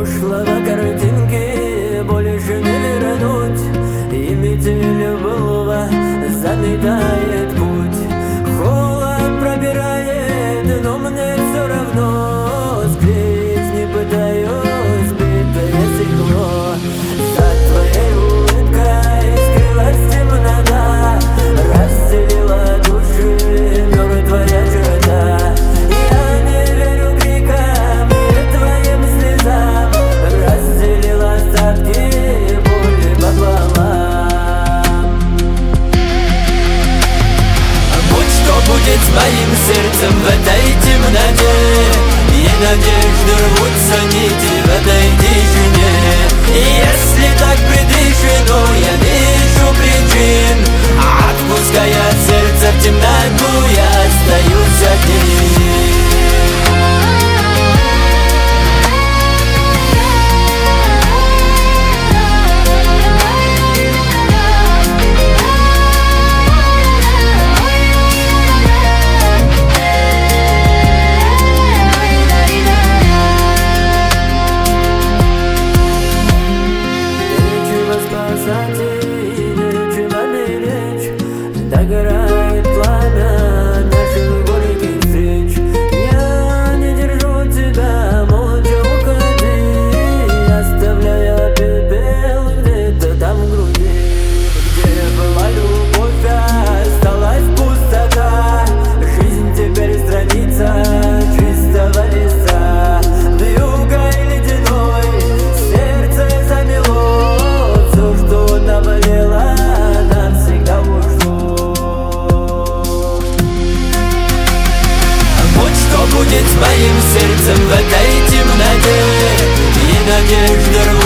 прошлого картинки больше не вернуть, и метель былого заметает путь. Холод пробирает, но мне все равно, склеить не пытаюсь битое стекло. За твоей улыбкой скрылась темнота, разделила души мертвая черта. Я не верю крикам и твоим слезам, разделила остатки боли пополам. Будь что будет с моим сердцем в этой темноте, и надежды рвутся нити в этой тишине. И если так предрешено, я вижу причин, отпуская сердце в темноту, я остаюсь один. Нечего беречь, догорает пламя наших горьких встреч. Я не держу тебя, молча уходи, оставляя пепел где-то там в груди. Где была любовь, осталась пустота, жизнь теперь страница чистого листа. Вьюгой ледяной сердце замело, все, что наболело, навсегда ушло. Вот что будет с моим сердцем в этой темноте, и надежда